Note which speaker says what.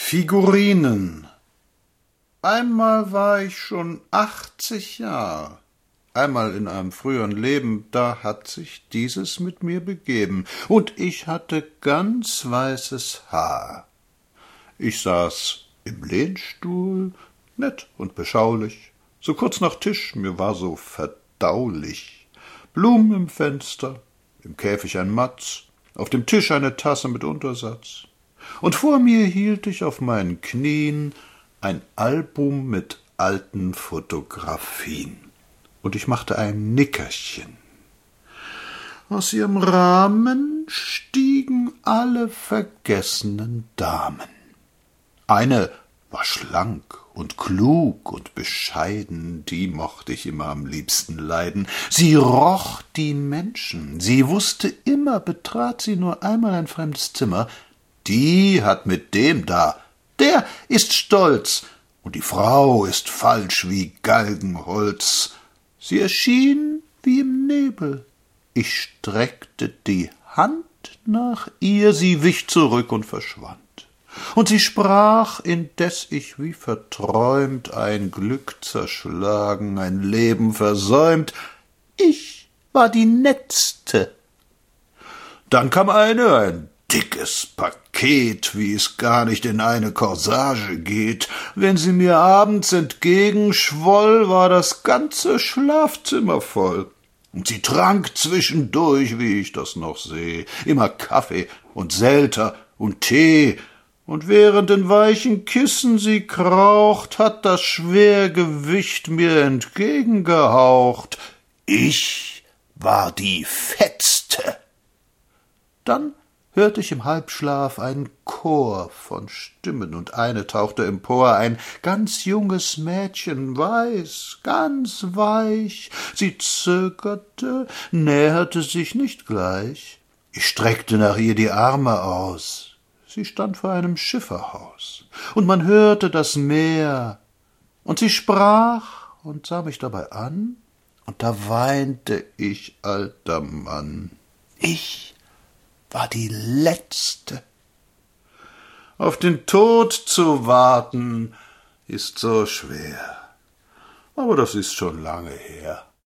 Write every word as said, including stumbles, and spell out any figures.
Speaker 1: Figurinen. Einmal war ich schon achtzig Jahr. Einmal in einem früheren Leben, da hat sich dieses mit mir begeben. Und ich hatte ganz weißes Haar. Ich saß im Lehnstuhl, nett und beschaulich, so kurz nach Tisch, mir war so verdaulich. Blumen im Fenster, im Käfig ein Matz, auf dem Tisch eine Tasse mit Untersatz. Und vor mir hielt ich auf meinen Knien ein Album mit alten Fotografien. Und ich machte ein Nickerchen. Aus ihrem Rahmen stiegen alle vergessenen Damen. Eine war schlank und klug und bescheiden, die mochte ich immer am liebsten leiden. Sie roch die Menschen, sie wusste immer, betrat sie nur einmal ein fremdes Zimmer, die hat mit dem da, der ist stolz, und die Frau ist falsch wie Galgenholz. Sie erschien wie im Nebel. Ich streckte die Hand nach ihr, sie wich zurück und verschwand. Und sie sprach, indes ich wie verträumt ein Glück zerschlagen, ein Leben versäumt. Ich war die Netzte. Dann kam eine, ein dickes Paket, wie es gar nicht in eine Corsage geht. Wenn sie mir abends entgegenschwoll, war das ganze Schlafzimmer voll. Und sie trank zwischendurch, wie ich das noch seh, immer Kaffee und Selter und Tee. Und während in weichen Kissen sie kraucht, hat das Schwergewicht mir entgegengehaucht. Ich war die Fetzte. Dann hörte ich im Halbschlaf einen Chor von Stimmen, und eine tauchte empor, ein ganz junges Mädchen, weiß, ganz weich. Sie zögerte, näherte sich nicht gleich. Ich streckte nach ihr die Arme aus. Sie stand vor einem Schifferhaus, und man hörte das Meer, und sie sprach und sah mich dabei an, und da weinte ich, alter Mann. Ich war die Letzte. Auf den Tod zu warten ist so schwer, aber das ist schon lange her.